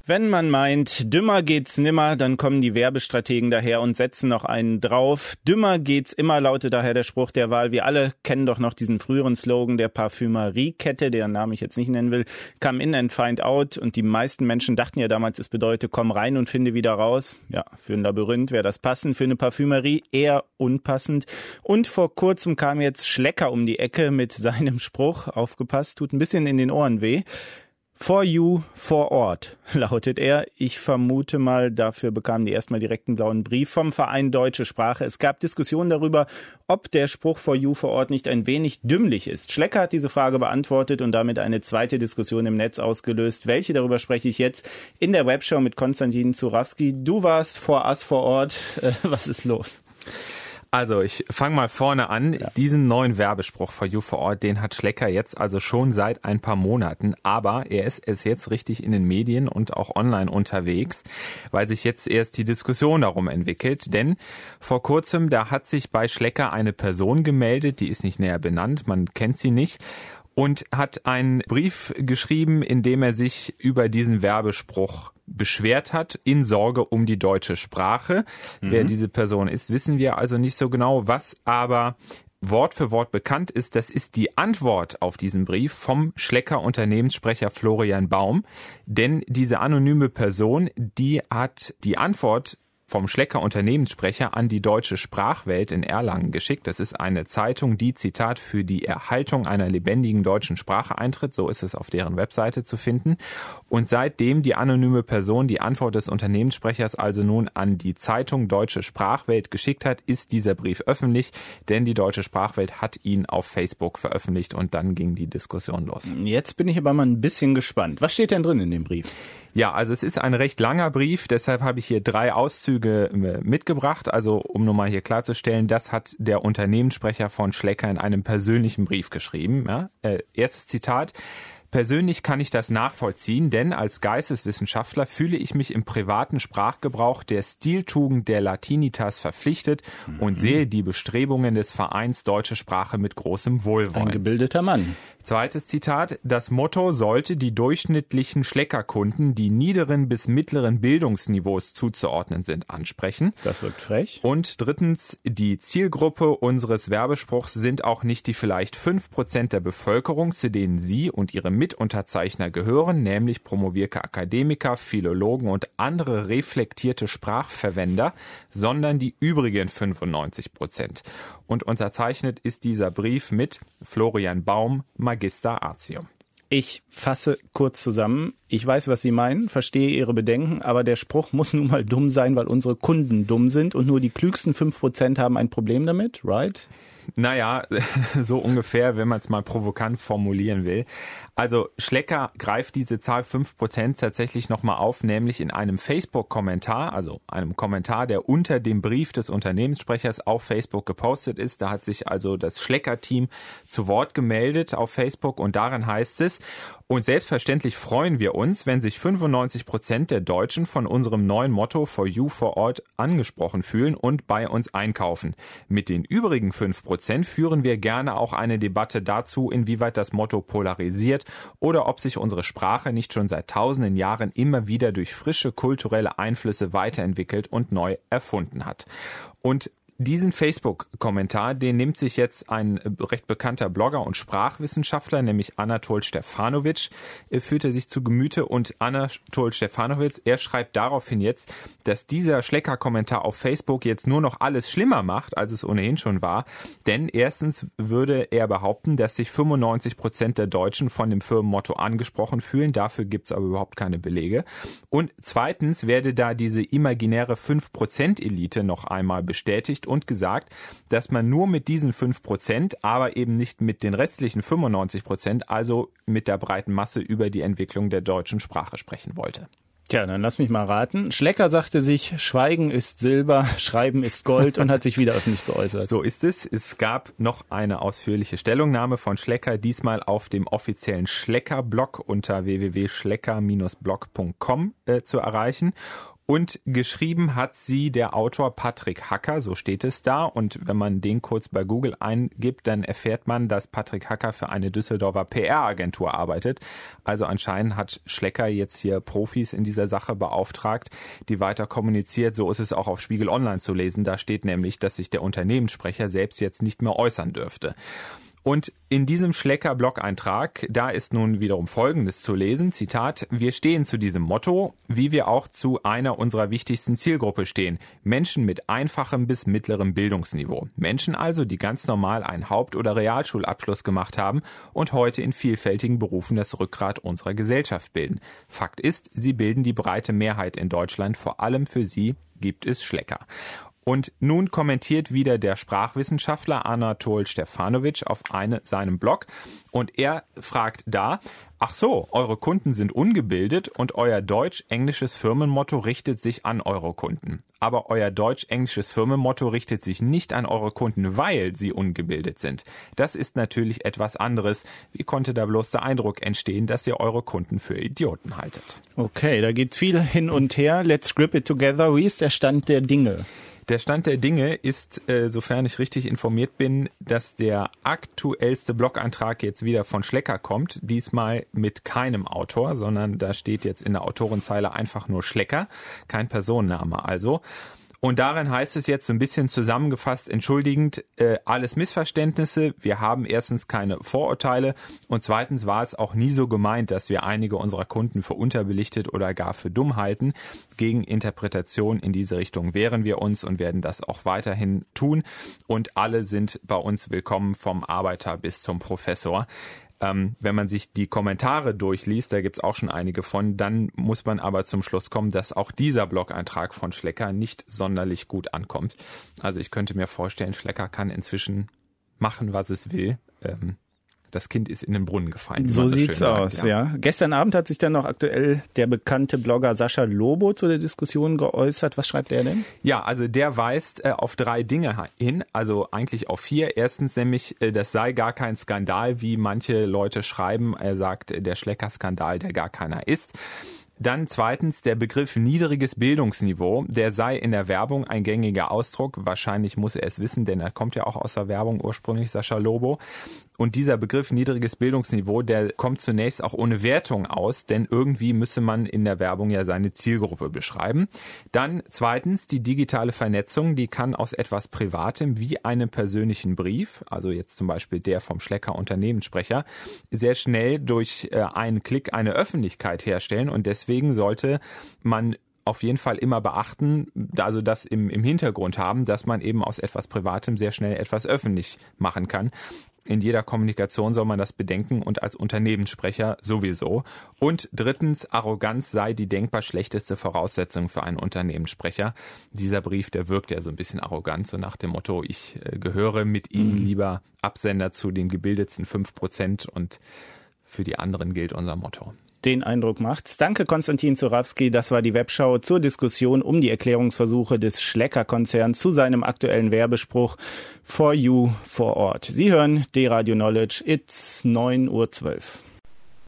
Wenn man meint, dümmer geht's nimmer, dann kommen die Werbestrategen daher und setzen noch einen drauf. Dümmer geht's immer, lautet daher der Spruch der Wahl. Wir alle kennen doch noch diesen früheren Slogan der Parfümeriekette, deren Namen ich jetzt nicht nennen will. Come in and find out. Und die meisten Menschen dachten ja damals, es bedeutet, komm rein und finde wieder raus. Ja, für ein Labyrinth wäre das passend, für eine Parfümerie eher unpassend. Und vor kurzem kam jetzt Schlecker um die Ecke mit seinem Spruch. Aufgepasst, tut ein bisschen in den Ohren weh. For you, vor Ort, lautet er. Ich vermute mal, dafür bekamen die erstmal direkt einen blauen Brief vom Verein Deutsche Sprache. Es gab Diskussionen darüber, ob der Spruch for you, vor Ort nicht ein wenig dümmlich ist. Schlecker hat diese Frage beantwortet und damit eine zweite Diskussion im Netz ausgelöst. Welche, darüber spreche ich jetzt in der Webshow mit Konstantin Zurawski. Du warst vor us vor Ort. Was ist los? Also ich fange mal vorne an. Ja. Diesen neuen Werbespruch for you vor Ort, den hat Schlecker jetzt also schon seit ein paar Monaten. Aber er ist jetzt richtig in den Medien und auch online unterwegs, weil sich jetzt erst die Diskussion darum entwickelt. Denn vor kurzem, da hat sich bei Schlecker eine Person gemeldet, die ist nicht näher benannt, man kennt sie nicht. Und hat einen Brief geschrieben, in dem er sich über diesen Werbespruch beschwert hat, in Sorge um die deutsche Sprache. Wer diese Person ist, wissen wir also nicht so genau. Was aber Wort für Wort bekannt ist, das ist die Antwort auf diesen Brief vom Schlecker Unternehmenssprecher Florian Baum. Denn diese anonyme Person, die hat die Antwort vom Schlecker Unternehmenssprecher an die Deutsche Sprachwelt in Erlangen geschickt. Das ist eine Zeitung, die, Zitat, für die Erhaltung einer lebendigen deutschen Sprache eintritt. So ist es auf deren Webseite zu finden. Und seitdem die anonyme Person die Antwort des Unternehmenssprechers also nun an die Zeitung Deutsche Sprachwelt geschickt hat, ist dieser Brief öffentlich, denn die Deutsche Sprachwelt hat ihn auf Facebook veröffentlicht und dann ging die Diskussion los. Jetzt bin ich aber mal ein bisschen gespannt. Was steht denn drin in dem Brief? Ja, also es ist ein recht langer Brief, deshalb habe ich hier 3 Auszüge mitgebracht. Also um nur mal hier klarzustellen, das hat der Unternehmenssprecher von Schlecker in einem persönlichen Brief geschrieben. Ja? Erstes Zitat. Persönlich kann ich das nachvollziehen, denn als Geisteswissenschaftler fühle ich mich im privaten Sprachgebrauch der Stiltugend der Latinitas verpflichtet und sehe die Bestrebungen des Vereins Deutsche Sprache mit großem Wohlwollen. Ein gebildeter Mann. Zweites Zitat. Das Motto sollte die durchschnittlichen Schleckerkunden, die niederen bis mittleren Bildungsniveaus zuzuordnen sind, ansprechen. Das wirkt frech. Und drittens. Die Zielgruppe unseres Werbespruchs sind auch nicht die vielleicht 5% der Bevölkerung, zu denen Sie und Ihre Mitunterzeichner gehören, nämlich promovierte Akademiker, Philologen und andere reflektierte Sprachverwender, sondern die übrigen 95%. Und unterzeichnet ist dieser Brief mit Florian Baum, Magister Artium. Ich fasse kurz zusammen. Ich weiß, was Sie meinen, verstehe Ihre Bedenken, aber der Spruch muss nun mal dumm sein, weil unsere Kunden dumm sind und nur die klügsten 5% haben ein Problem damit, right? Naja, so ungefähr, wenn man es mal provokant formulieren will. Also Schlecker greift diese Zahl 5% tatsächlich nochmal auf, nämlich in einem Facebook-Kommentar, also einem Kommentar, der unter dem Brief des Unternehmenssprechers auf Facebook gepostet ist. Da hat sich also das Schlecker-Team zu Wort gemeldet auf Facebook und darin heißt es, und selbstverständlich freuen wir uns, wenn sich 95% der Deutschen von unserem neuen Motto For You vor Ort angesprochen fühlen und bei uns einkaufen. Mit den übrigen 5% führen wir gerne auch eine Debatte dazu, inwieweit das Motto polarisiert oder ob sich unsere Sprache nicht schon seit tausenden Jahren immer wieder durch frische kulturelle Einflüsse weiterentwickelt und neu erfunden hat. Und diesen Facebook-Kommentar, den nimmt sich jetzt ein recht bekannter Blogger und Sprachwissenschaftler, nämlich Anatol Stefanovic, führt er sich zu Gemüte. Und Anatol Stefanovic, er schreibt daraufhin jetzt, dass dieser Schlecker-Kommentar auf Facebook jetzt nur noch alles schlimmer macht, als es ohnehin schon war. Denn erstens würde er behaupten, dass sich 95% der Deutschen von dem Firmenmotto angesprochen fühlen. Dafür gibt's aber überhaupt keine Belege. Und zweitens werde da diese imaginäre 5%-Elite noch einmal bestätigt und gesagt, dass man nur mit diesen 5%, aber eben nicht mit den restlichen 95%, also mit der breiten Masse über die Entwicklung der deutschen Sprache sprechen wollte. Tja, dann lass mich mal raten. Schlecker sagte sich, Schweigen ist Silber, Schreiben ist Gold und hat sich wieder öffentlich geäußert. So ist es. Es gab noch eine ausführliche Stellungnahme von Schlecker, diesmal auf dem offiziellen Schlecker-Blog unter www.schlecker-blog.com zu erreichen. Und geschrieben hat sie der Autor Patrick Hacker, so steht es da. Und wenn man den kurz bei Google eingibt, dann erfährt man, dass Patrick Hacker für eine Düsseldorfer PR-Agentur arbeitet. Also anscheinend hat Schlecker jetzt hier Profis in dieser Sache beauftragt, die weiter kommuniziert. So ist es auch auf Spiegel Online zu lesen. Da steht nämlich, dass sich der Unternehmenssprecher selbst jetzt nicht mehr äußern dürfte. Und in diesem Schlecker-Blog-Eintrag, da ist nun wiederum Folgendes zu lesen, Zitat, wir stehen zu diesem Motto, wie wir auch zu einer unserer wichtigsten Zielgruppe stehen, Menschen mit einfachem bis mittlerem Bildungsniveau. Menschen also, die ganz normal einen Haupt- oder Realschulabschluss gemacht haben und heute in vielfältigen Berufen das Rückgrat unserer Gesellschaft bilden. Fakt ist, sie bilden die breite Mehrheit in Deutschland, vor allem für sie gibt es Schlecker. Und nun kommentiert wieder der Sprachwissenschaftler Anatol Stefanovic auf seinem Blog und er fragt da, ach so, eure Kunden sind ungebildet und euer deutsch-englisches Firmenmotto richtet sich an eure Kunden. Aber euer deutsch-englisches Firmenmotto richtet sich nicht an eure Kunden, weil sie ungebildet sind. Das ist natürlich etwas anderes. Wie konnte da bloß der Eindruck entstehen, dass ihr eure Kunden für Idioten haltet? Okay, da geht's viel hin und her. Let's grip it together. Wie ist der Stand der Dinge? Der Stand der Dinge ist, sofern ich richtig informiert bin, dass der aktuellste Blog-Eintrag jetzt wieder von Schlecker kommt. Diesmal mit keinem Autor, sondern da steht jetzt in der Autorenzeile einfach nur Schlecker, kein Personenname also. Und darin heißt es jetzt so ein bisschen zusammengefasst, entschuldigend, alles Missverständnisse. Wir haben erstens keine Vorurteile und zweitens war es auch nie so gemeint, dass wir einige unserer Kunden für unterbelichtet oder gar für dumm halten. Gegen Interpretation in diese Richtung wehren wir uns und werden das auch weiterhin tun. Und alle sind bei uns willkommen, vom Arbeiter bis zum Professor. Wenn man sich die Kommentare durchliest, da gibt's auch schon einige von, dann muss man aber zum Schluss kommen, dass auch dieser Blog-Eintrag von Schlecker nicht sonderlich gut ankommt. Also ich könnte mir vorstellen, Schlecker kann inzwischen machen, was es will. Das Kind ist in den Brunnen gefallen. So sieht's aus, ja. Gestern Abend hat sich dann noch aktuell der bekannte Blogger Sascha Lobo zu der Diskussion geäußert. Was schreibt er denn? Ja, also der weist auf 3 Dinge hin, also eigentlich auf 4. Erstens nämlich, das sei gar kein Skandal, wie manche Leute schreiben. Er sagt, der Schlecker-Skandal, der gar keiner ist. Dann zweitens, der Begriff niedriges Bildungsniveau, der sei in der Werbung ein gängiger Ausdruck. Wahrscheinlich muss er es wissen, denn er kommt ja auch aus der Werbung ursprünglich, Sascha Lobo. Und dieser Begriff niedriges Bildungsniveau, der kommt zunächst auch ohne Wertung aus, denn irgendwie müsse man in der Werbung ja seine Zielgruppe beschreiben. Dann zweitens, die digitale Vernetzung, die kann aus etwas Privatem wie einem persönlichen Brief, also jetzt zum Beispiel der vom Schlecker Unternehmenssprecher, sehr schnell durch einen Klick eine Öffentlichkeit herstellen und deswegen sollte man auf jeden Fall immer beachten, also das im Hintergrund haben, dass man eben aus etwas Privatem sehr schnell etwas öffentlich machen kann. In jeder Kommunikation soll man das bedenken und als Unternehmenssprecher sowieso. Und drittens, Arroganz sei die denkbar schlechteste Voraussetzung für einen Unternehmenssprecher. Dieser Brief, der wirkt ja so ein bisschen arrogant, so nach dem Motto, ich gehöre mit Ihnen lieber Absender zu den gebildetsten 5% und für die anderen gilt unser Motto. Den Eindruck macht's. Danke, Konstantin Zurawski. Das war die Webschau zur Diskussion um die Erklärungsversuche des Schlecker-Konzerns zu seinem aktuellen Werbespruch For You vor Ort. Sie hören D-Radio Knowledge. It's 9:12 Uhr.